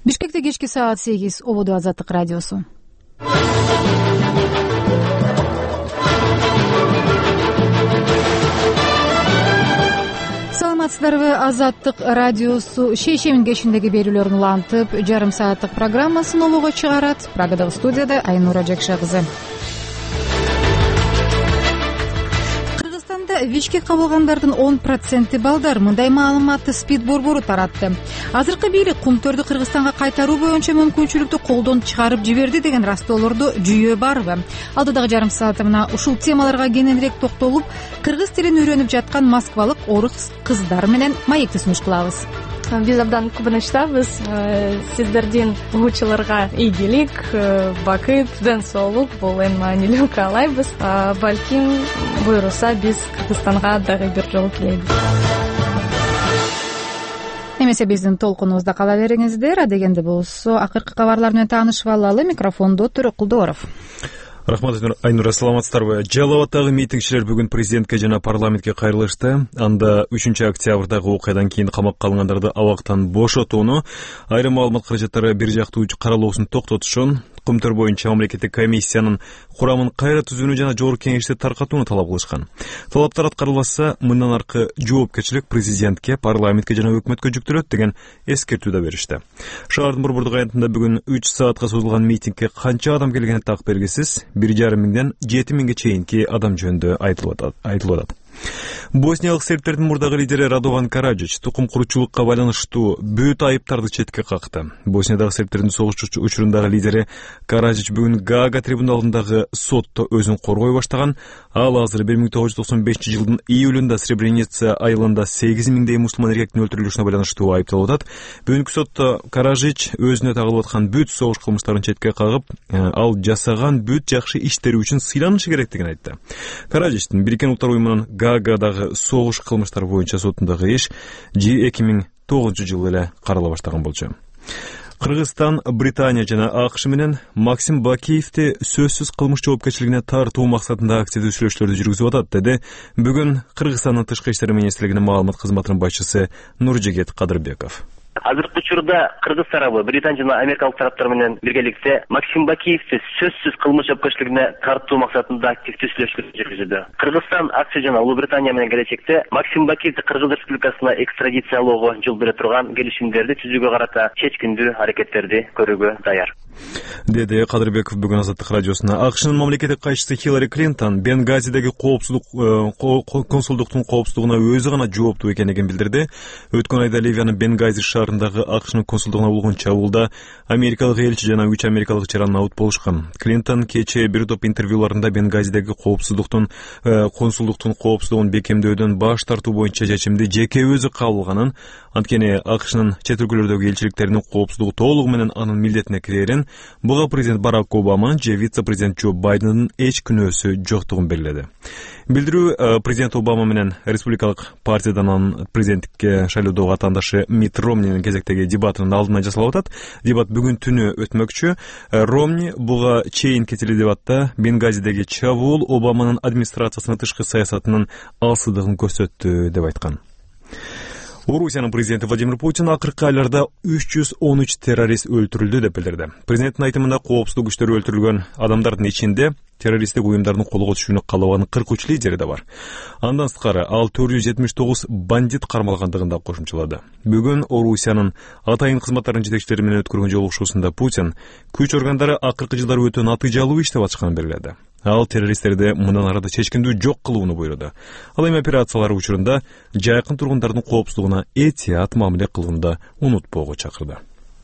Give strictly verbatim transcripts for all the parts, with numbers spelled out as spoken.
Бишкекте кечки саат сегиз. Ободу Азаттык радиосу. Саламатсыздарбы? Азаттык радиосу Шейшемин кечиндеги берүүлөрүн улантып, жарым сааттык программасын олого чыгарат. Прагадагы студияда Айнура Жакша кызы. ВИЧке кабылгандардын он проценти балдар. Мындай маалыматты СПИД борбору таратты. Азыркы бийлик кумтөрдү Кыргызстанга кайтаруу боюнча мүмкүнчүлүктү колдон чыгарып жиберди деген растоолорду жүйө барбы? Алдыдагы жарым саатта мына ушул темаларга кененирээк токтолуп, кыргыз тилин үйрөнүп жаткан москвалык орус кыздар менен маекти сунуш кылабыз. Биз абдан кубанычтабыз. Сиздердин угуучуларга ийгилик, бакыт, ден соолук бул эң маанилүү каалайбыз. Балким буйруса биз Кыргызстанга дагы бир жолу келебиз. Эмесе биздин толкунубузда кала бериңиздер. Адегенде болсо акыркы кабарлар менен таанышып алалы. Микрофондо Төрөк Кулдуоров. Рахмат, Айнура, саламатсыздарбы? Жалал Абадтагы митингчилер бүгүн президентке жана парламентке кайрылышты. Анда үчүнчү октябрдагы окуядан кийин камакка алынгандарды абактан бошотууну, айрым маалымат каражаттары бир жактуу каралуусун токтотушун, кумтөр боюнча мамлекеттик комиссиянын курамын кайра түзүүнү жана жогорку кеңешти таркатууну талап кылышкан. Талаптар аткарылбаса, мындан аркы жоопкерчилик президентке, парламентке жана өкмөткө жүктөлөт деген эскертүү да беришти. Шаардын борбордук аянтында бүгүн үч саатка созулган митингге канча адам келгени так белгисиз. бир жарым миңден жети миңге чейинки адам жөнүндө айтылып атат. Босниялык сербтердин мурдагы лидери Радован Караджич тукум куручулукка байланыштуу бүт айыптарды четке какты. Босниядагы сербтердин согуш учурундагы лидери Караджич бүгүн Гаага трибуналындагы сотто өзүн коргой баштаган. Ал азыр бир миң тогуз жүз токсон бешинчи жылдын июлунда Сребреница айылында сегиз миңдей мусулман эркектин өлтүрүлүшүнө байланыштуу айыпталып атат. Бүгүнкү сотто Караджич өзүнө тагылып аткан бүт согуш кылмыштарын четке кагып, ал жасаган бүт жакшы иштери үчүн сыйланышы керектигин айтты. Караджичтин Бириккен Улуттар уюмунун Гаагадагы согуш кылмыштар боюнча сотундагы иш эки миң тогузунчу жылы эле карала баштаган болчу. Кыргызстан, Британия жана АКШ менен Максим Бакиевди сөзсүз кылмыш жоопкерчилигине тартуу максатында активдүү сүйлөшүүлөрдү жүргүзүп атат, деди бүгүн Кыргызстандын тышкы иштер министрлигинин маалымат кызматынын башчысы Нуржигет Кадырбеков. Азыркы учурда Кыргыз тарабы Британия жана америкалык тараптар менен биргеликте Максим Бакиевди сөзсүз кылмыш жоопкерчилигине тартуу максатында активдүү сүйлөшүүлөр жүргүзүүдө. Кыргызстан, АКШ жана Улуу Британия менен келечекте Максим Бакиевди Кыргыз Республикасына экстрадициялоого жол бере турган келишимдерди түзүүгө карата чечкиндүү аракеттерди көрүүгө даяр, деди Кадырбеков бүгүн Азаттык радиосуна. АКШнын мамлекеттик кайчысы Хиллари Клинтон Бенгазидеги коопсуздук консулдуктун коопсуздугуна өзү гана жооптуу экенин билдирди. Өткөн айда Ливиянын Бенгази шаарындагы АКШнын консулдугуна болгон чабуулда америкалык элчи жана үч америкалык жаран абут болушкан. Клинтон кечээ бир топ интервьюларында Бенгазидеги коопсуздуктун консулдуктун коопсуздугун бекемдөөдөн баш тартуу боюнча чечимди жеке өзү кабыл алганын, анткени АКШнын чет өлкөлөрдөгү элчиликтеринин коопсуздугу толугу менен анын милдетине кирерин, буга президент Барак Обама же вице-президент Джо Байдендин эч күнөөсү жоктугун белгиледи. Билдирүү президент Обама менен республикалык партиядан анын президенттикке шайлоодогу атаандашы Митт Ромнинин кезектеги дебатынын алдына жасалып атат. Дебат бүгүн түнү өтмөкчү. Ромни буга чейинки теледебатта Бенгазидеги чабуул Обаманын администрациясынын тышкы саясатынын алсыздыгын көрсөттү деп айткан. Орусиянын президенти Владимир Путин акыркы айларда үч жүз он үч террорист өлтүрүлдү деп билдирди. Президенттин айтымында коопсуздук күчтөрү өлтүрүлгөн адамдардын ичинде террористтик уюмдардын колго түшүүнү каалабаган кырк үч лидери да бар. Андан сырткары ал төрт жүз жетимиш тогуз бандит кармалгандыгын да кошумчалады. Бүгүн Орусиянын атайын кызматтарынын жетекчилери менен өткөргөн жолугушуусунда Путин күч органдары акыркы жылдары өтө натыйжалуу иштеп атышканын белгиледи. Ал террористтерди мындан арада чечкиндүү жок кылууну буйруду. Ал эми операциялар учурунда жайкын тургундардын коопсуздугуна этият мамиле кылууну унутпоого чакырды.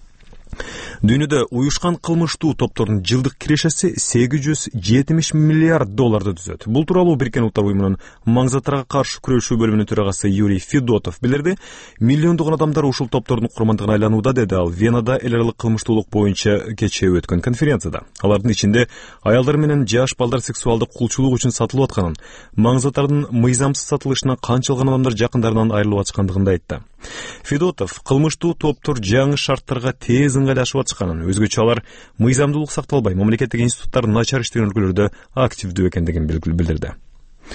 Дүйнөдө уюшкан кылмыштуу топтордун жылдык кирешеси сегиз жүз жетимиш миллиард долларды түзөт. Бул тууралуу Бириккен Улуттар уюмунун маңзаттарга каршы күрөшүү бөлүмүнүн төрагасы Юрий Федотов билдирди. Миллиондогон адамдар ушул топтордун курмандыгына айланууда, деди ал Венада эл аралык кылмыштуулук боюнча кечээ өткөн конференцияда. Алардын ичинде аялдар менен жаш балдар сексуалдык кулчулук үчүн сатылып атканын, маңзаттардын мыйзамсыз сатылышына канчалган адамдар жакындарынан айрылып аткандыгын айтты. Федотов кылмыштуу топтор жаңы шарттарга тез ыңгайлашып атышканын, өзгөчө алар мыйзамдуулук сакталбай, мамлекеттик институттар начар иштеген өлкөлөрдө активдүү экендигин билдирди.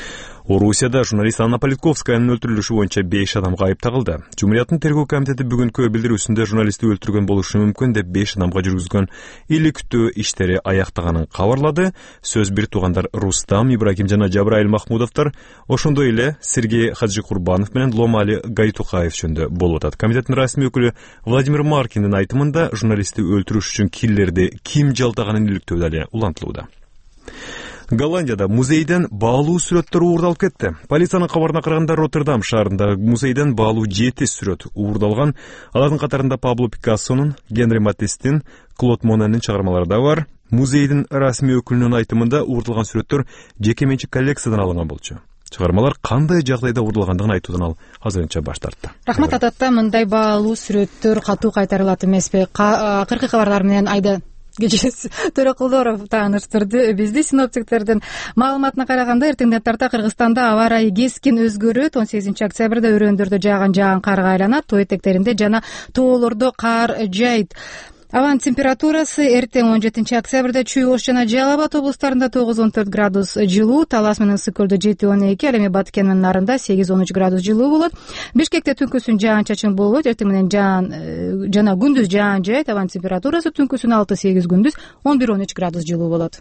Орусияда журналист Анна Политковскаянын өлтүрүлүшү боюнча беш адам кайып тагылды. Жумурияттын тергөө комитети бүгүнкү билдирүүсүндө журналистти өлтүргөн болушу мүмкүн деп беш адамга жүргүзгөн иликтөө иштери аяктаганын кабарлады. Сөз бир туугандар Рустам Ибрагим жана Жабраил Махмудовдор, ошондой эле Сергей Хаджикурбанов менен Ломали Гайтукаев жөнүндө болуп атат. Комитеттин расмий өкүлү Владимир Маркиндин айтымында журналистти өлтүрүш үчүн киллерди ким жалдаганын иликтөө дали улантылууда. Голландияда музейден баалуу сүрөттөр уурдалып кетти. Полициянын кабарына караганда Роттердам шаарындагы музейден баалуу жети сүрөт уурдалган. Алардын катарында Пабло Пикассонун, Генри Матистин, Клод Моненин чыгармалары да бар. Музейдин расмий өкүлүнүн айтымында уурдалган сүрөттөр жеке менчик коллекциядан алынган болчу. Чыгармалар кандай жагдайда уурдалгандыгын айтуудан ал азырынча баш тартты. Рахмат Ататта, мындай баалуу сүрөттөр катуу кайтарылат эмеспи? Акыркы кабарлар менен Айда Кечес Төрөкулдоров тааныштырды бизди. Синоптиктердин маалыматына караганда эртеңден тарта Кыргызстанда аба ырайы кескин өзгөрөт. он сегизинчи октябрда өрөөндөрдө жааган жаан карга айланат, тоо этектеринде жана тоолордо кар жайт. Абанын температурасы эртең он жетинчи октябрда Чүй Ош жана Жалал Абад облустарында тогуз он төрт градус жылуу, Талас менен Ысык-Көлдө жети он эки, ал эми Баткен менен Нарында сегиз он үч градус жылуу болот. Бишкекте түнкүсүн жаан-чачын болот, эртең менен жаан жана күндүз жаан жайт. Абанын температурасы түнкүсүн алты сегиз, күндүз он бир он үч градус жылуу болот.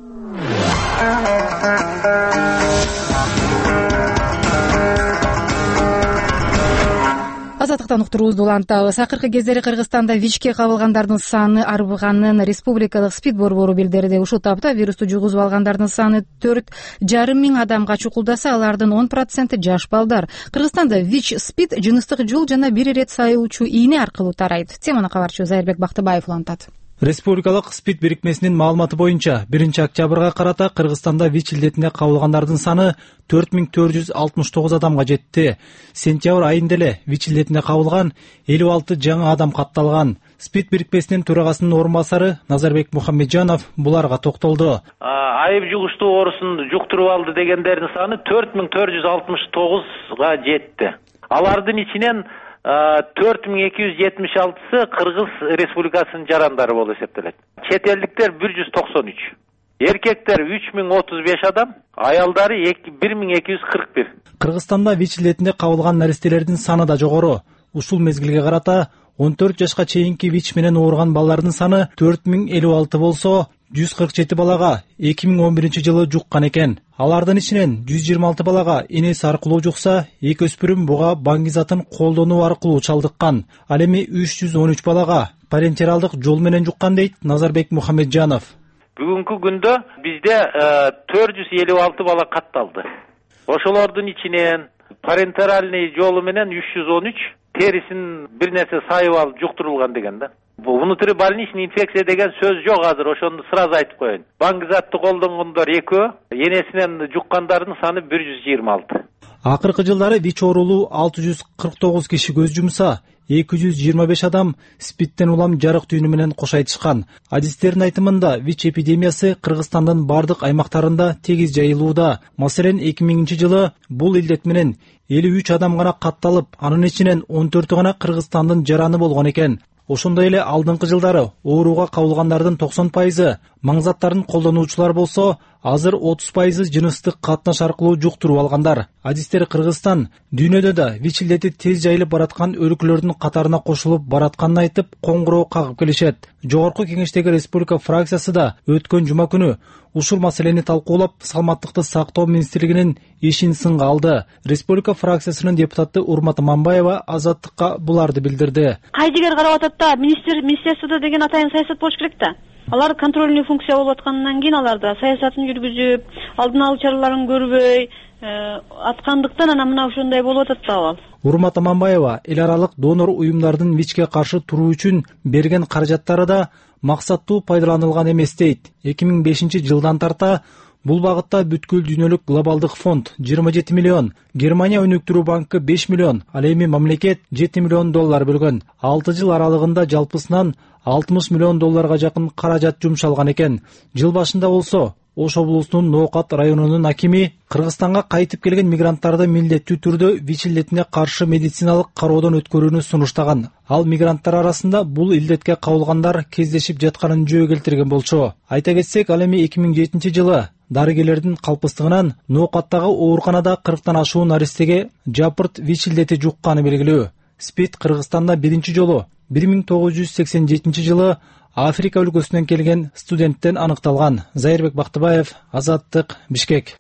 Азаттыктан уктуруубузду улантабыз. Акыркы кездери Кыргызстанда ВИЧке кабылгандардын саны арбыганын республикалык СПИД борбору билдирди. Ушул тапта вирусту жугузуп алгандардын саны төрт жарым миң адамга чукулдаса, алардын он проценти жаш балдар. Кыргызстанда ВИЧ, СПИД жыныстык жол жана бир ирет сайылуучу ийне аркылуу тарайт. Теманы кабарчы Зайырбек Бактыбаев улантат. Республикалык СПИД бирикмесинин маалыматы боюнча биринчи октябрга карата Кыргызстанда ВИЧ илдетине кабылгандардын саны төрт миң төрт жүз алтымыш тогуз адамга жетти. Сентябрь айында эле ВИЧ илдетине кабылган элүү алты жаңы адам катталган. СПИД бирикмесинин төрагасынын орун басары Назарбек Мухаммеджанов буларга токтолду. Айып жугуштуу оорусун жуктуруп алды дегендердин саны төрт миң төрт жүз алтымыш тогузга жетти. Алардын ичинен төрт миң эки жүз жетимиш алтысы Кыргыз Республикасынын жарандары болуп эсептелет. Чет элдиктер бир жүз токсон үч. Эркектер үч миң отуз беш адам, аялдары бир миң эки жүз кырк бир. Кыргызстанда ВИЧ илетине кабылган наристелердин саны да жогору. Ушул мезгилге карата он төрт жашка чейинки ВИЧ менен ооруган балдардын саны төрт миң элүү алты болсо, жүз кырк жети балага эки миң он биринчи жылы жуккан экен. Алардын ичинен жүз жыйырма алты балага энеси аркылуу жукса, эки өспүрүм буга баңгизатын колдонуу аркылуу чалдыккан. Ал эми үч жүз он үч балага парентералдык жол менен жуккан дейт Назарбек Мухаммеджанов. Бүгүнкү күндө бизде төрт жүз элүү алты бала катталды. Ошолордун ичинен парентеральный жолу менен үч жүз он үч, терисин бир нерсе сайып алып жуктурулган деген да. Внутрибольничный инфекция деген сөз жок азыр, ошону сразу айтып коеюн. Баңгизатты колдонгондор экөө, энесинен жуккандардын саны бир жүз жыйырма алты. Акыркы жылдары ВИЧ оорулуу алты жүз кырк тогуз киши көз жумса, эки жүз жыйырма беш адам СПИДтен улам жарык түйүнү менен кош айтышкан. Адистердин айтымында ВИЧ эпидемиясы Кыргызстандын бардык аймактарында тегиз жайылууда. Маселен, эки миңинчи жылы бул илдет менен элүү үч адам гана катталып, анын ичинен он төртү гана Кыргызстандын жараны болгон экен. Ошондой эле алдыңкы жылдары ооруга кабылгандардын токсон пайызы маңзаттарын колдонуучулар болсо, азыр отуз пайызы жыныстык катнаш аркылуу жуктуруп алгандар. Адистер Кыргызстан дүйнөдө да ВИЧ илдети тез жайылып бараткан өлкөлөрдүн катарына кошулуп баратканын айтып, коңгуроо кагып келишет. Жогорку кеңештеги республика фракциясы да өткөн жума күнү ушул маселени талкуулап, саламаттыкты сактоо министрлигинин ишин сынга алды. Республика фракциясынын депутаты Урмат Мамбаева Азаттыкка буларды билдирди. Кайдыгер карап атат да, министерстводо деген атайын саясат болуш керек да. Алар контрольный функция болуп аткандан кийин алар да саясатын жүргүзүп, алдын алуу чараларын көрбөй аткандыктан анан мына ошондой болуп атат да ал. Урмат Мамбаева эл аралык донор уюмдардын ВИЧке каршы туруу үчүн берген каражаттары да максаттуу пайдаланылган эмес дейт. эки миң бешинчи жылдан тарта бул багытта бүткүл дүйнөлүк глобалдык фонд жыйырма жети миллион, Германия өнүктүрүү банкы беш миллион, ал эми мамлекет жети миллион доллар бөлгөн. алты жыл аралыгында жалпысынан алтымыш миллион долларга жакын каражат жумшалган экен. Жыл башында болсо Ош облусунун Ноокат районунун акими Кыргызстанга кайтып келген мигранттарды милдеттүү түрдө ВИЧ илдетине каршы медициналык кароодон өткөрүүнү сунуштаган. Ал мигранттар арасында бул илдетке кабылгандар кездешип жатканын жөө келтирген болчу. Айта кетсек, ал эми эки миң жетинчи жылы дарыгерлердин калпыстыгынан ноокаттагы ооруканада кырктан ашуун наристеге жапырт ВИЧ илдети жукканы белгилүү. СПИД Кыргызстанда биринчи жолу бир миң тогуз жүз сексен жетинчи жылы Африка өлкөсүнөн келген студенттен аныкталган. Зайырбек Бактыбаев, Азаттык, Бишкек.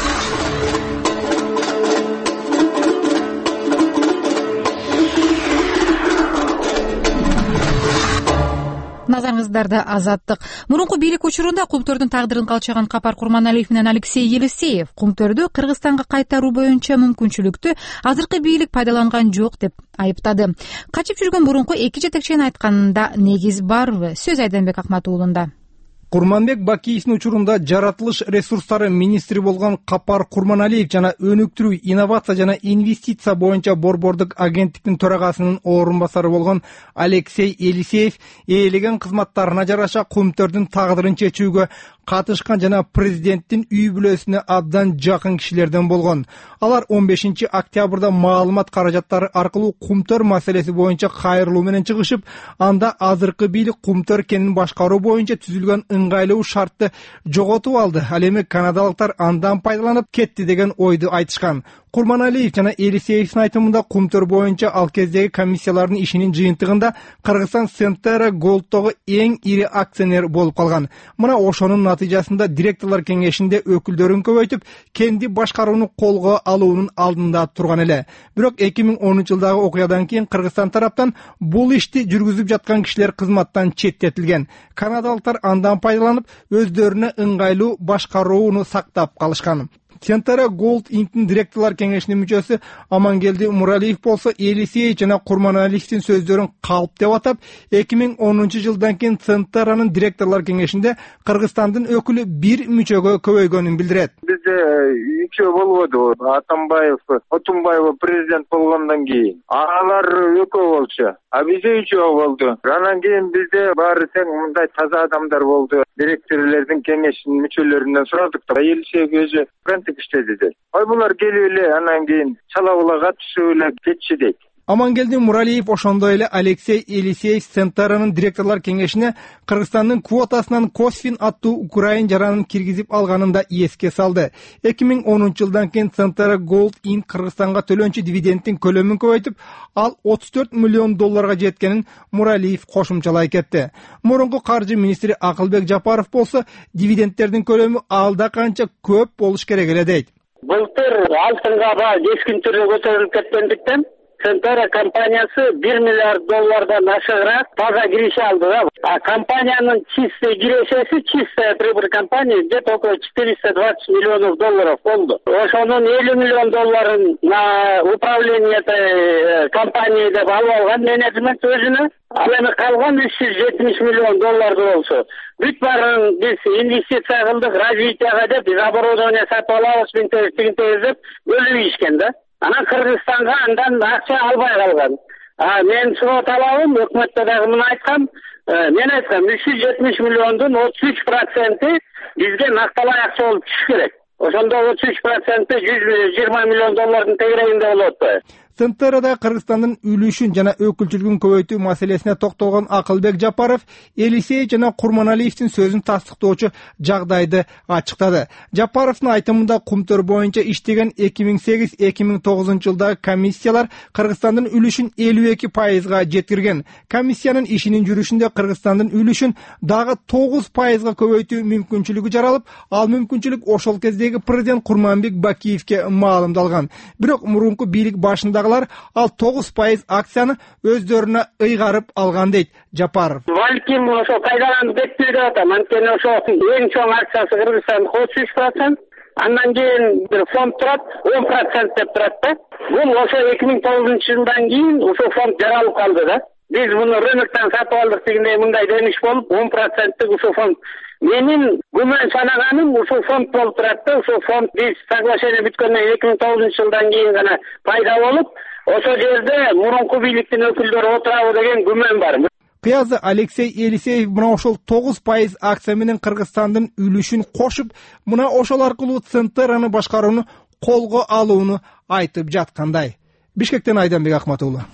Назарыңыздарда Азаттык. Мурунку бийлик учурунда кумтөрдүн тагдырын калчаган Капар Курманалиев менен Алексей Елисеев кумтөрдү Кыргызстанга кайтаруу боюнча мүмкүнчүлүктү азыркы бийлик пайдаланган жок деп айыптады. Качып жүргөн мурунку эки жетекчинин айтканында негиз барбы? Сөз Айданбек Акматуулунда. Курманбек Бакиевдин учурунда жаратылыш ресурстары министри болгон Капар Курманалиев жана өнүктүрүү, инновация жана инвестиция боюнча борбордук агенттиктин төрагасынын орун басары болгон Алексей Елисеев ээлеген кызматтарына жараша кумтөрдүн тагдырын чечүүгө катышкан жана президенттин үй бүлөсүнө абдан жакын кишилерден болгон. Алар он бешинчи октябрда маалымат каражаттары аркылуу кумтөр маселеси боюнча кайрылуу менен чыгышып, анда азыркы бийлик кумтөр кенин башкаруу боюнча түзүлгөн ыңгайлуу шартты жоготуп алды. Ал эми канадалыктар андан пайдаланып кетти деген ойду айтышкан. Курманалиев жана Елисеевдин айтымында кумтөр боюнча ал кездеги комиссиялардын ишинин жыйынтыгында Кыргызстан Centera Gold'тогу эң ири акционер болуп калган. Мына ошонун натыйжасында директорлор кеңешинде өкүлдөрүн көбөйтүп, кенди башкарууну колго алуунун алдында турган эле. Бирок эки миң онунчу жылдагы окуядан кийин Кыргызстан тараптан бул ишти жүргүзүп жаткан кишилер кызматтан четтетилген. Канадалыктар андан пайдаланып, өздөрүнө ыңгайлуу башкарууну сактап калышкан. Centera Gold Инктин директорлор кеңешинин мүчөсү Амангелди Муралиев болсо Елисеев жана Курманалиевдин сөздөрүн калп деп атап, эки миң онунчу жылдан кийин Centera'нын директорлор кеңешинде Кыргызстандын өкүлү бир мүчөгө көбөйгөнүн билдирет. Бизде үчөө болбоду. Атамбаев, Отунбаева президент болгондон кийин алар экөө болчу, а бизде үчөө болду. Анан кийин бизде баары тең мындай таза адамдар болду. Директорлордун кеңешинин мүчөлөрүнөн сурадык да, Елисеев өзү иштеди дейт. Ой булар келип эле анан кийин чалабыла катышып эле кетчи дейт. Амангелди Муралиев ошондой эле Алексей Елисеев Centera'нын директорлор кеңешине Кыргызстандын квотасынан Косфин аттуу украин жаранын киргизип алганын да эске салды. эки миң онунчу жылдан кийин Centera Gold Inc Кыргызстанга төлөнчү дивидендтин көлөмүн көбөйтүп, ал отуз төрт миллион долларга жеткенин Муралиев кошумчалай кетти. Мурунку каржы министри Акылбек Жапаров болсо, дивидендтердин көлөмү алда канча көп болуш керек эле дейт. Былтыр алтынга баа кескин түрдө көтөрүлүп кеткендиктен Centera компаниясы бир миллиард доллардан ашыгыраак таза киреше алды да. А компаниянын чистый кирешеси, чистая прибыль компании где-то около четыреста двадцать миллионов долларов болду. Ошонун элүү миллион долларын на управление этой компании деп алып алган менеджмент өзүнө. Ал эми калган үч жүз жетимиш миллион долларды болсо, бүт баарын биз инвестиция кылдык, развитияга деп, биз оборудование сатып алабыз, тигинтебиз деп бөлүп ийишкен да. Анан Кыргызстанга андан акча албай калган. А мен сот алабым, өкмөттө дагы муну айткам. Мен айткам, үч жүз жетимиш миллиондун отуз үч проценти бизге накталай акча болуп түшүш керек. Ошондо отуз үч проценти жүз жыйырма миллион доллардын тегерегинде болот да. Centera'да Кыргызстандын үлүшүн жана өкүлчүлүгүн көбөйтүү маселесине токтолгон Акылбек Жапаров Елисеев жана Курманалиевдин сөзүн тастыктоочу жагдайды ачыктады. Жапаровдун айтымында кумтөр боюнча иштеген эки миң сегиз эки миң тогузунчу жылдагы комиссиялар Кыргызстандын үлүшүн элүү эки пайызга жеткирген. Комиссиянын ишинин жүрүшүндө Кыргызстандын үлүшүн дагы тогуз пайызга көбөйтүү мүмкүнчүлүгү жаралып, ал мүмкүнчүлүк ошол кездеги президент Курманбек Бакиевке маалымдалган. Бирок мурунку бийлик башындагы ал тогуз пайыз акцияны өздөрүнө ыйгарып алган дейт Жапаров. Балким ошо кайдаланып кетти деп атам. Анткени ошо эң чоң акциясы Кыргызстандын отуз үч процент, андан кийин бир фонд турат, он процент деп турат да. Бул ошо эки миң тогузунчу жылдан кийин ошо фонд жаралып калды да. Биз муну рыноктон сатып алдык дегендей мындай демиш болуп, он проценттик ошо фонд. Менин күмөн санаганым ушул фонд болуп турат да. Ушул фонд биз соглашение бүткөндөн эки миң тогузунчу жылдан кийин гана пайда болуп, ошол жерде мурунку бийликтин өкүлдөрү отурабы деген күмөн бар. Кыязы Алексей Елисеев мына ошол тогуз пайыз акция менен Кыргызстандын үлүшүн кошуп, мына ошол аркылуу Centera'ны башкарууну колго алууну айтып жаткандай. Бишкектен Айданбек Акматуулу.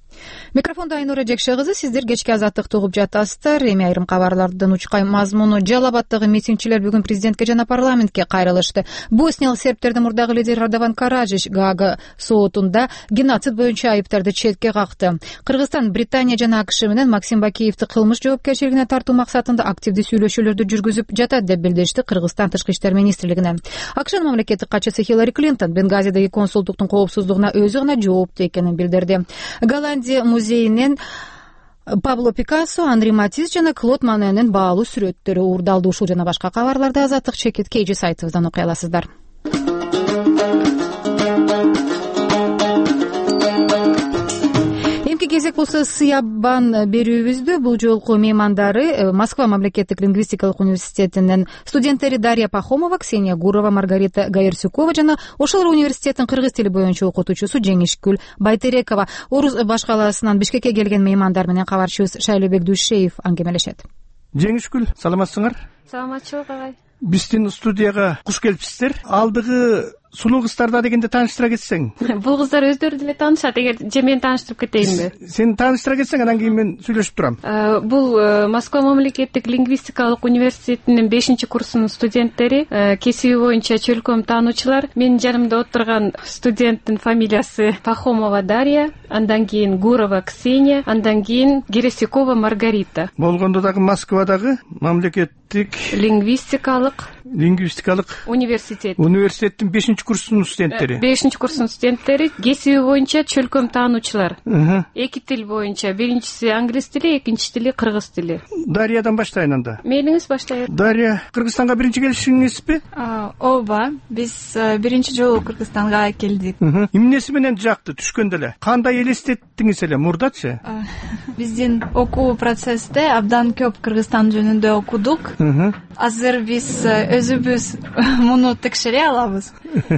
Микрофондо Айнура Жекше кызы. Сиздер кечки Азаттыкты угуп жатасыздар. Эми айрым кабарлардын учкай мазмуну. Жалал Абаддагы митингчилер бүгүн президентке жана парламентке кайрылышты. Босниялык сербтердин мурдагы лидери Радован Караджич Гаага соотунда геноцид боюнча айыптарды четке какты. Кыргызстан Британия жана АКШ менен Максим Бакиевди кылмыш жоопкерчилигине тартуу максатында активдүү сүйлөшүүлөрдү жүргүзүп жатат деп билдиришти Кыргызстан Тышкы иштер министрлигинен. АКШнын мамлекеттик катчысы Хиллари Клинтон Бенгазидеги консулдуктун коопсуздугуна өзү гана жооптуу экенин билдирди. Голландия музейинен Пабло Пикассо, Анри Матис жана Клод Маненин баалуу сүрөттөрү уурдалды. Ушул жана башка кабарларды Азаттык чекит Кейжи сайтыбыздан окуй аласыздар. Кезек болсо сыябан берүүбүздө бул жолку меймандары Москва мамлекеттик лингвистикалык университетинин студенттери Дарья Пахомова, Ксения Гурова, Маргарита Гаерсюкова жана Ошол университеттин кыргыз тили боюнча окутуучусу Жеңишгүл Байтерекова. Орус баш калаасынан Бишкекке келген меймандар менен кабарчыбыз Шайлообек Дүйшеев аңгемелешет. Жеңишгүл, саламатсыңар? Саламатчылык агай. Биздин студияга куш келипсиздер. Алдыгы сулуу кыздарда дегенде тааныштыра кетсең. Бул кыздар өздөрү деле таанышат, эгер же мен тааныштырып кетейинби? Сен тааныштыра кетсең, анан кийин мен сүйлөшүп турам. Бул Москва мамлекеттик лингвистикалык университетинин бешинчи курсунун студенттери, кесиби боюнча чөлкөм таануучулар. Менин жанымда отурган студенттин фамилиясы Пахомова Дарья, андан кийин Гурова Ксения, андан кийин Гересюкова Маргарита. Болгондо дагы Москвадагы мамлекеттик лингвистикалык лингвистикалык университет университеттин бешинчи курсунун студенттери. бешинчи курсунун студенттери, кесиби боюнча чөлкөм таануучулар. Эки тил боюнча, биринчиси англис тили, экинчи тили кыргыз тили. Дарьядан баштайын анда. Мейлиңиз баштайын. Дарья, Кыргызстанга биринчи келишиңизби? Ооба, биз биринчи жолу Кыргызстанга келдик. Эмнеси менен жакты түшкөндө эле? Кандай элестеттиңиз эле мурдачы? Биздин окуу процессте абдан көп Кыргызстан жөнүндө окудук. Азыр биз өзүбүз муну текшере алабыз.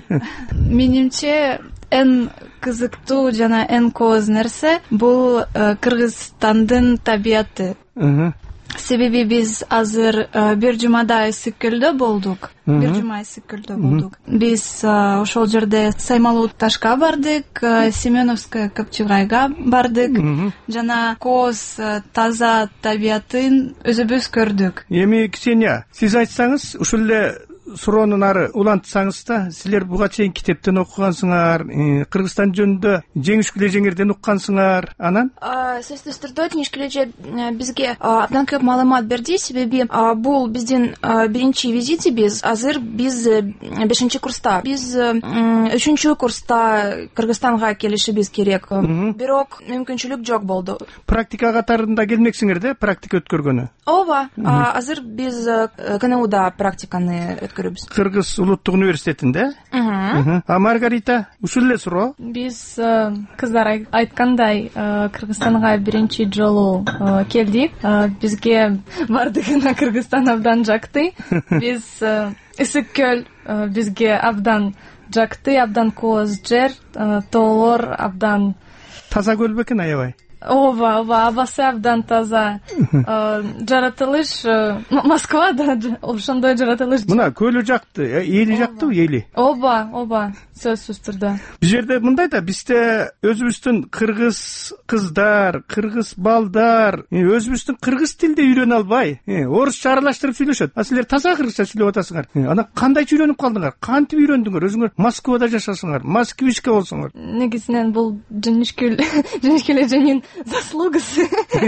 Менимче эң кызыктуу жана эң кооз нерсе бул Кыргызстандын табияты. Себеби биз азыр бир жумада ысык көлдө болдук. Бир жума ысык көлдө болдук. Биз ошол жерде Саймалуу ташка бардык, Семеновская Капчыгайга бардык жана кооз таза табиятын өзүбүз көрдүк. Эми Ксения, сиз айтсаңыз, ушул эле суроонун ары улантсаңыз да, силер буга чейин китептен окугансыңар, Кыргызстан жөнүндө Жеңишгүл эжеңерден уккансыңар, анан? Сөзсүз түрдө Жеңишгүл эже бизге абдан көп маалымат берди, себеби бул биздин биринчи визитибиз. Азыр биз бешинчи курста, биз үчүнчү курста Кыргызстанга келишибиз керек. Бирок мүмкүнчүлүк жок болду. Практика катарында келмексиңер да, практика өткөргөнү? Ооба, азыр биз КНУда практиканы Кыргыз улуттук университетинде. А Маргарита, ушул эле суроо. Биз кыздар айткандай Кыргызстанга биринчи жолу келдик. Бизге бардыгына Кыргызстан абдан жакты. Биз ысык көл бизге абдан жакты, абдан кооз жер, тоолор абдан таза көл бекен, аябай. Ооба, ооба, абасы абдан таза. Жаратылыш Москвада ошондой жаратылыш. Мына көлү жакты, эли жактыбы, эли? Ооба, ооба, сөзсүз түрдө. Бул жерде мындай да, бизде өзүбүздүн кыргыз кыздар, кыргыз балдар өзүбүздүн кыргыз тилде үйрөнө албай, орусча аралаштырып сүйлөшөт. А силер таза кыргызча сүйлөп атасыңар. Ана кандайча үйрөнүп калдыңар? Кантип үйрөндүңөр? Өзүңөр Москвада жашасыңар, москвичка болсоңор. Негизинен бул Жеңишгүл Жеңишгүл эженин заслугасы.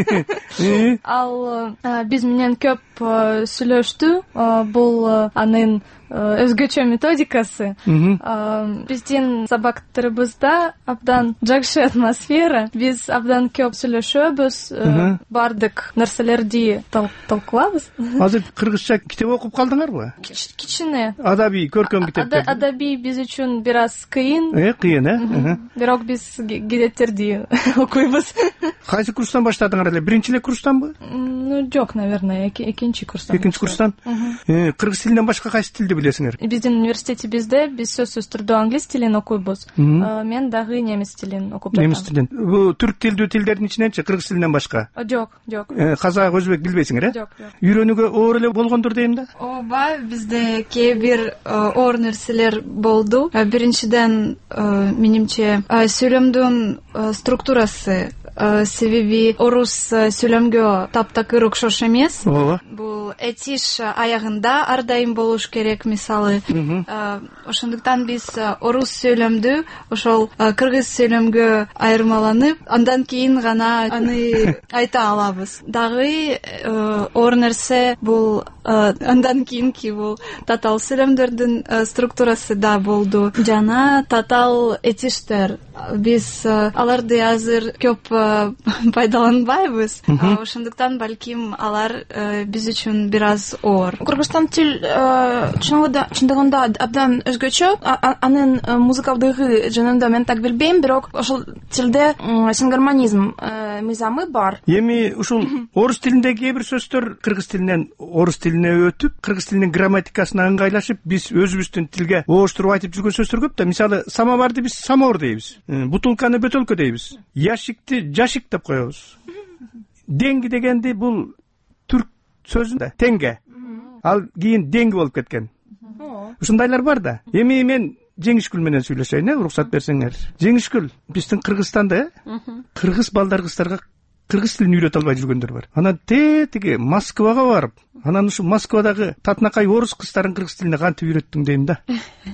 Ал биз менен көп сүйлөштү. Бул анын өзгөчө методикасы. Биздин сабактарыбызда абдан жакшы атмосфера. Биз абдан көп сүйлөшөбүз, бардык нерселерди талкуулабыз. Азыр кыргызча китеп окуп калдыңарбы? Кичине. Адабий, көркөм китептер. Адабий биз үчүн бир аз кыйын. Э, кыйын, э? Бирок биз газеттерди окуйбуз. Кайсы курстан баштадыңар эле? Биринчи эле курстанбы? Ну, жок, наверное, экинчи курстан. Экинчи курстан? Кыргыз тилинен башка кайсы тилди билесиңер? Биздин университетибизде биз сөзсүз түрдө англис тилин окуйбуз. Мен дагы немис тилин окуп жатам. Немис тилин. Бул түрк тилдүү тилдердин ичиненчи кыргыз тилинен башка? Жок, жок. Казак, өзбек билбейсиңер, э? Жок, жок. Үйрөнүүгө оор эле болгондур дейм да? Ооба, бизде кээ бир оор нерселер болду. Биринчиден, менимче, сүйлөмдүн структурасы себеби орус сүйлөмгө таптакыр окшош эмес. ооба, бул этиш аягында ар дайым болуш керек, мисалы. Ошондуктан биз орус сүйлөмдү ошол кыргыз сүйлөмгө айырмаланып, андан кийин гана аны айта алабыз. Дагы оор нерсе бул андан кийинки бул татаал сүйлөмдөрдүн структурасы да болду. Жана татаал этиштер, биз аларды азыр көп пайдаланбайбыз. Ошондуктан балким алар биз үчүн бир аз оор. Кыргызстан тил чындыгында абдан өзгөчө. Анын музыкалдыгы жөнүндө мен так билбейм, бирок ошол тилде сингармонизм мыйзамы бар. Эми ушул орус тилиндеги кээ бир сөздөр кыргыз тилинен орус тилине өтүп, кыргыз тилинин грамматикасына ыңгайлашып, биз өзүбүздүн тилге ооштуруп айтып жүргөн сөздөр көп да. Мисалы, самоварды биз самовар дейбиз, бутылканы бөтөлкө дейбиз, ящикти жашик деп коебуз. Денги дегенди бул түрк сөзүндө теңге, ал кийин денги болуп кеткен. Ушундайлар бар да. Эми мен Жеңишгүл менен сүйлөшөйүн, э, уруксат берсеңер. Жеңишгүл, биздин Кыргызстанда кыргыз балдар кыздарга кыргыз тилин үйрөтө албай жүргөндөр бар. Анан тетиги Москвага барып, анан ушу Москвадагы татынакай орус кыздарын кыргыз тилине кантип үйрөттүң дейм да.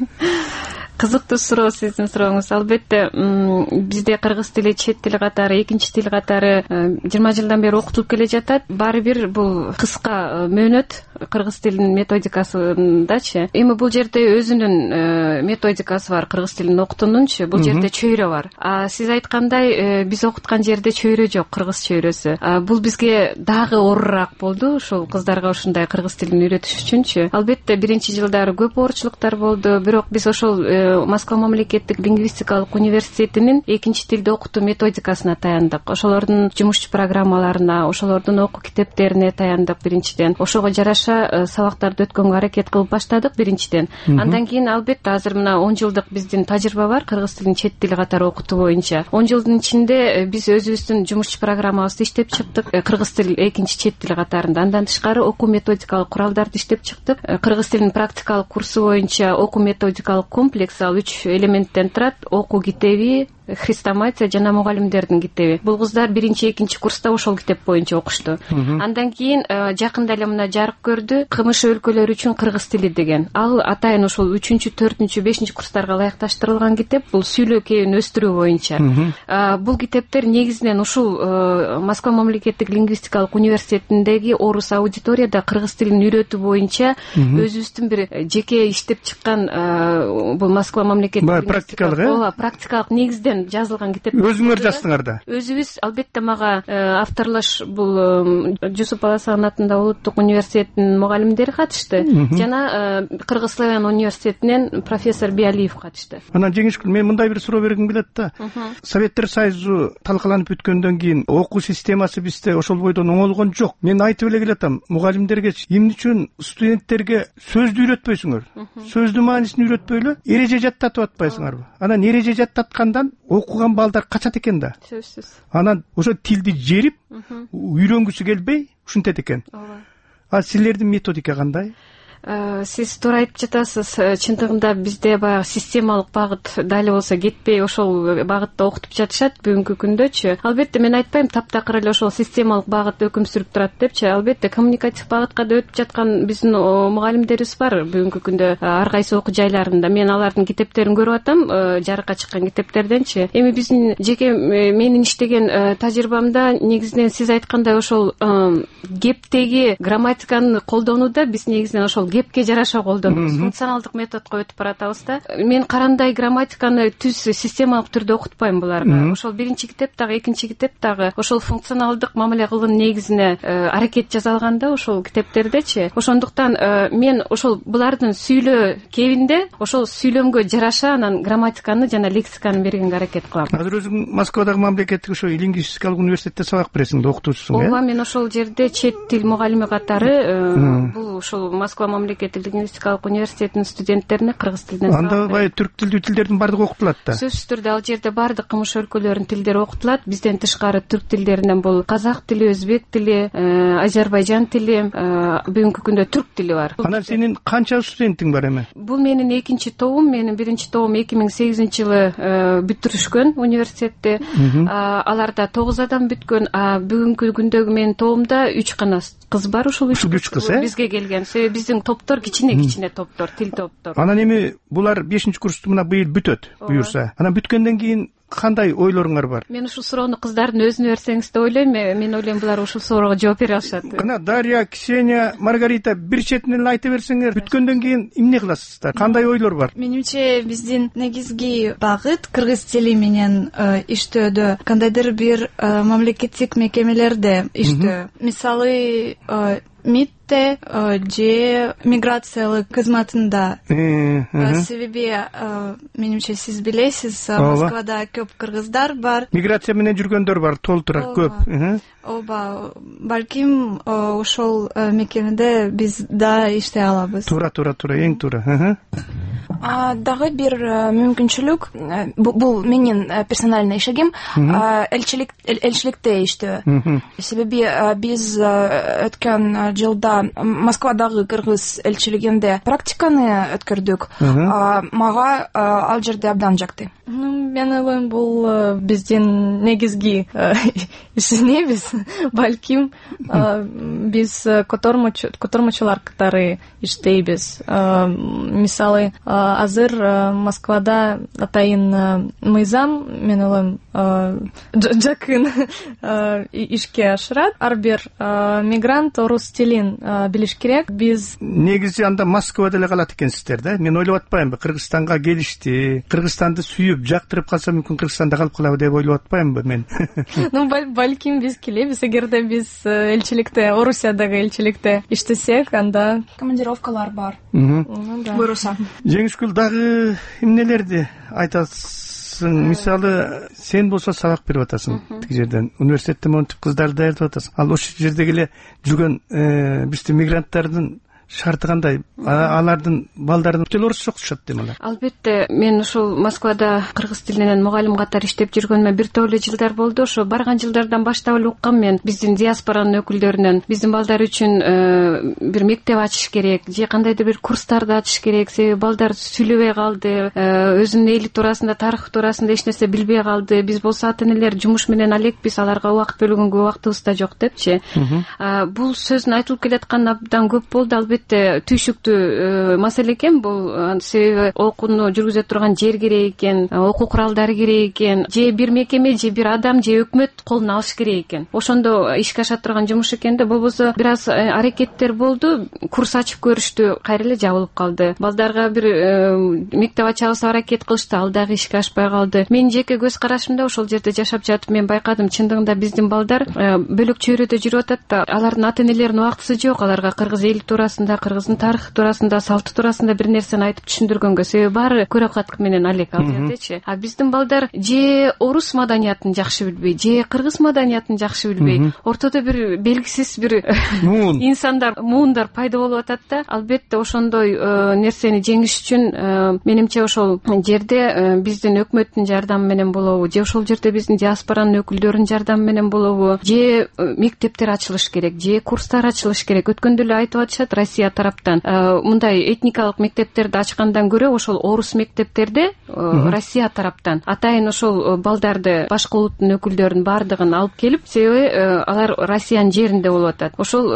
Кызыктуу суроо сиздин сурооңуз. Албетте, бизде кыргыз тили чет тил катары, экинчи тил катары жыйырма жылдан бери окутулуп келе жатат. Баары бир бул кыска мөөнөт кыргыз тилинин методикасындачы. Эми бул жерде өзүнүн методикасы бар кыргыз тилин окутуунунчу. Бул жерде чөйрө бар. А сиз айткандай, биз окуткан жерде чөйрө жок, кыргыз чөйрөсү. Бул бизге дагы оорураак болду, ошол кыздарга ушундай кыргыз тилин үйрөтүш үчүнчү. Албетте, биринчи жылдары көп оорчулуктар болду, бирок биз ошол Москва мамлекеттик лингвистикалык университетинин экинчи тилди окутуу методикасына таяндык. Ошолордун жумушчу программаларына, ошолордун окуу китептерине таяндык биринчиден. Ошого жараша сабактарды өткөнгө аракет кылып баштадык биринчиден. Андан кийин албетте азыр мына он жылдык биздин тажрыйба бар кыргыз тилин чет тил катары окутуу боюнча. он жылдын ичинде биз өзүбүздүн жумушчу программабызды иштеп чыктык кыргыз тил экинчи чет тил катарында. Андан тышкары окуу методикалык куралдарды иштеп чыктык. Кыргыз тилинин практикалык курсу боюнча окуу методикалык комплекс ал үч элементтен турат: окуу китеби, хрестоматия жана мугалимдердин китеби. Бул кыздар биринчи, экинчи курста ошол китеп боюнча окушту. Андан кийин жакында эле мына жарык көрдү КМШ өлкөлөрү үчүн кыргыз тили деген. Ал атайын ошол үчүнчү, төртүнчү, бешинчи курстарга ылайыкташтырылган китеп. Бул сүйлөө кебин өстүрүү боюнча. Бул китептер негизинен ушул Москва мамлекеттик лингвистикалык университетиндеги орус аудиторияда кыргыз тилин үйрөтүү боюнча өзүбүздүн бир жеке иштеп чыккан бул Москва мамлекеттик практикалык, э? Практикалык негизден жазылган китеп. Өзүңөр жаздыңар да? Өзүбүз, албетте, мага авторлаш бул Жусуп Баласаган атындагы улуттук университеттин мугалимдери катышты. Жана Кыргыз славян университетинен профессор Биалиев катышты. Анан Жеңишгүл, мен мындай бир суроо бергим келет да. Советтер Союзу талкаланып бүткөндөн кийин окуу системасы бизде ошол бойдон оңолгон жок. Мен айтып эле келатам мугалимдерге, эмне үчүн студенттерге сөздү үйрөтпөйсүңөр? Сөздүн маанисин үйрөтпөй эле эреже жаттатып атпайсыңарбы? Анан эреже жаттаткандан окуган балдар качат экен да. Сөзсүз. Анан ошо тилди жерип, үйрөнгүсү келбей ушинтет экен. Ооба. А силердин методика кандай? Сиз туура айтып жатасыз. Чындыгында бизде баягы системалык багыт дали болсо кетпей ошол багытта окутуп жатышат бүгүнкү күндөчү. Албетте, мен айтпайм таптакыр эле ошол системалык багыт өкүм сүрүп турат депчи. Албетте, коммуникатив багытка да өтүп жаткан биздин мугалимдерибиз бар бүгүнкү күндө ар кайсы окуу жайларында. Мен алардын китептерин көрүп атам, жарыкка чыккан китептерденчи. Эми биздин жеке менин иштеген тажрыйбамда негизинен сиз айткандай ошол кептеги грамматиканы колдонууда биз негизинен ошол кепке жараша колдонобуз. Функционалдык методко өтүп баратабыз да. Мен карандай грамматиканы түз системалык түрдө окутпайм буларга. Ошол биринчи китеп дагы, экинчи китеп дагы ошол функционалдык мамиле кылуун негизине аракет жасалганда ошол китептердечи. Ошондуктан мен ошол булардын сүйлөө кебинде ошол сүйлөмгө жараша анан грамматиканы жана лексиканы бергенге аракет кылам. Азыр өзүң Москвадагы мамлекеттик ошо лингвистикалык университетте сабак бересиң да, окутуучусуң, э? Ооба, мен ошол жерде чет тил мугалими катары бул ошол Москва мамлекеттик лингвистикалык университетинин студенттерине кыргыз тилинен анда баягы түрк тилдүү тилдердин баардыгы окутулат да. Сөзсүз түрдө ал жерде баардык кымыш өлкөлөрүнүн тилдери окутулат. Бизден тышкары түрк тилдеринен бул казак тили, өзбек тили, азербайжан тили, бүгүнкү күндө түрк тили бар. Анан сенин канча студентиң бар эми? Бул менин экинчи тобум. Менин биринчи тобум эки миң сегизинчи жылы бүтүрүшкөн университетти. Аларда тогуз адам бүткөн. А бүгүнкү күндөгү менин тобумда үч гана кыз бар. Ушул үч кыз бизге келген. Себеби биздин топтор кичине-кичине топтор, тил топтор. Анан эми булар бешинчи курсту мына быйыл бүтөт, буюрса. Анан бүткөндөн кийин кандай ойлоруңар бар? Мен ушул суроону кыздардын өзүнө берсеңиз деп ойлойм. Мен ойлойм булар ушул суроого жооп бере алышат. Кана Дарья, Ксения, Маргарита бир четинен айта берсеңер, бүткөндөн кийин эмне кыласыздар? Кандай ойлор бар? Менимче биздин негизги багыт кыргыз тили менен иштөөдө кандайдыр бир мамлекеттик мекемелерде иштөө. Мисалы МИДте же миграциялык кызматында. Себеби менимче сиз билесиз, Москвада көп кыргыздар бар. Миграция менен жүргөндөр бар, толтура көп. Ооба, балким ошол мекемеде биз да иштей алабыз. Туура, туура, туура, эң туура. Дагы бир мүмкүнчүлүк, бул менин персональный ишегим, элчилик элчиликте иштөө. Себеби биз өткөн жылда Москвадагы кыргыз элчилигинде практиканы өткөрдүк. Мага ал жерде абдан жакты. Мен ойлойм, бул биздин негизги ишенебиз. Балким биз котормочулар катары иштейбиз. Мисалы, азыр Москвада атайын мыйзам, мен ойлойм, жакын ишке ашырат. Ар бир мигрант орус тилин билиш керек. Биз негизи анда Москвада эле калат экенсиздер да. Мен ойлоп атпаймынбы, Кыргызстанга келишти, Кыргызстанды сүйүп, жактырып калса мүмкүн Кыргызстанда калып калабы деп ойлоп атпаймынбы мен? Ну, балким биз келебиз, эгерде биз элчиликте, Орусиядагы элчиликте иштесек, анда командировкалар бар. Буюрса. Жеңишгүл, дагы эмнелерди айтасың? Мисалы, сен болсо сабак берип атасың тиги жерден, университетте монтип кыздарды даярдап атасың. Ал ошол жердеги эле жүргөн биздин мигранттардын шарты кандай? Алардын балдарын тил орусча окутушат дейм алар. Албетте, мен ушул Москвада кыргыз тилинен мугалим катары иштеп жүргөнүмө бир топ эле жылдар болду. Ошо барган жылдардан баштап эле уккам мен биздин диаспоранын өкүлдөрүнөн биздин балдар үчүн бир мектеп ачыш керек, же кандайдыр бир курстарды ачыш керек. Себеби балдар сүйлөбөй калды, өзүнүн эли туурасында, тарыхы туурасында эч нерсе билбей калды. Биз болсо ата энелер жумуш менен алекпиз, аларга убакыт бөлгөнгө убактыбыз да жок депчи. Бул сөздүн айтылып келатканы абдан көп болду. Албетте түйшүктүү маселе экен бул. Себеби окууну жүргүзө турган жер керек экен, окуу куралдары керек экен, же бир мекеме, же бир адам, же өкмөт колуна алыш керек экен. Ошондо ишке аша турган жумуш экен да. Болбосо бир аз аракеттер болду, курс ачып көрүштү, кайра эле жабылып калды. Балдарга бир мектеп ачабыз аракет кылышты, ал дагы ишке ашпай калды. Менин жеке көз карашымда ошол жерде жашап жатып мен байкадым, чындыгында биздин балдар бөлөк чөйрөдө жүрүп атат да, алардын ата энелеринин убактысы жок. Аларга кыргыз эли туурасында, кыргыздын тарыхы туурасында, салты туурасында бир нерсени айтып түшүндүргөнгө. Себеби баары көрө кат менен алек ал жердечи. А биздин балдар же орус маданиятын жакшы билбей, же кыргыз маданиятын жакшы билбей, ортодо бир белгисиз бир инсандар, муундар пайда болуп атат да. Албетте ошондой нерсени жеңиш үчүн менимче ошол жерде биздин өкмөттүн жардамы менен болобу, же ошол жерде биздин диаспоранын өкүлдөрүнүн жардамы менен болобу, же мектептер ачылыш керек, же курстар ачылыш керек. Өткөндө эле айтып атышат Россия тараптан, мындай этникалык мектептерди ачкандан көрө ошол орус мектептерде Россия тараптан атайын ошол балдарды, башка улуттун өкүлдөрүнүн баардыгын алып келип, себеби алар Россиянын жеринде болуп атат. Ошол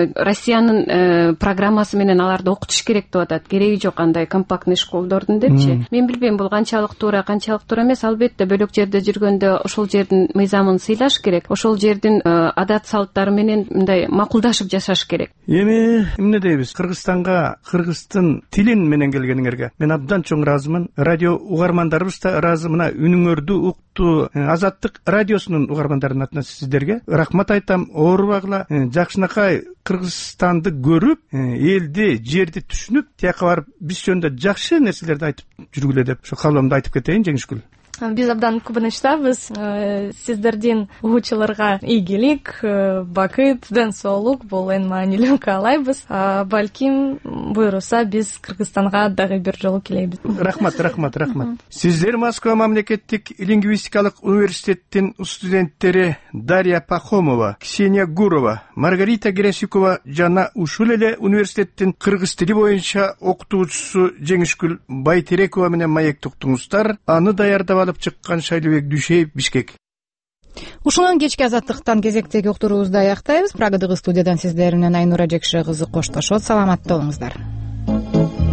Россиянын программасы менен аларды окутуш керек деп атат. Кереги жок андай компактный школдордун депчи. Мен билбейм бул канчалык туура, канчалык туура эмес. Албетте бөлөк жерде жүргөндө ошол жердин мыйзамын сыйлаш керек. Ошол жердин адат салттары менен мындай макулдашып жашаш керек. Эми эмне дейбиз? Кыргызстанга, кыргыздын тилин менен келгениңерге мен абдан чоң ыраазымын. Радио угармандарыбыз да ыраазы. Мына үнүңөрдү укту Азаттык радиосунун угармандарынын атынан сиздерге рахмат айтам. Оорубагыла, жакшынакай Кыргызстанды көрүп, элди, жерди түшүнүп, тияка барып биз жөнүндө жакшы нерселерди айтып жүргүлө деп ошо каалоомду айтып кетейин, Жеңишгүл. биз абдан кубанычтабыз. Сиздердин угуучуларга ийгилик, бакыт, ден соолук бул эң маанилүү каалайбыз. Балким буйруса биз Кыргызстанга дагы бир жолу келебиз. Рахмат, рахмат, рахмат. Сиздер Москва мамлекеттик лингвистикалык университеттин студенттери Дарья Пахомова, Ксения Гурова, Маргарита Герасюкова жана ушул эле университеттин кыргыз тили боюнча окутуучусу Жеңишгүл Байтерекова менен маектуктуңуздар. Аны даярдап алып чыккан Шайлыбек Дүйшеев, Бишкек. Ушул менен кечки азаттыктан кезектеги уктуруубузду аяктайбыз. Прагадагы студиядан сиздер менен Айнура Жекше кызы коштошот. Саламатта болуңуздар.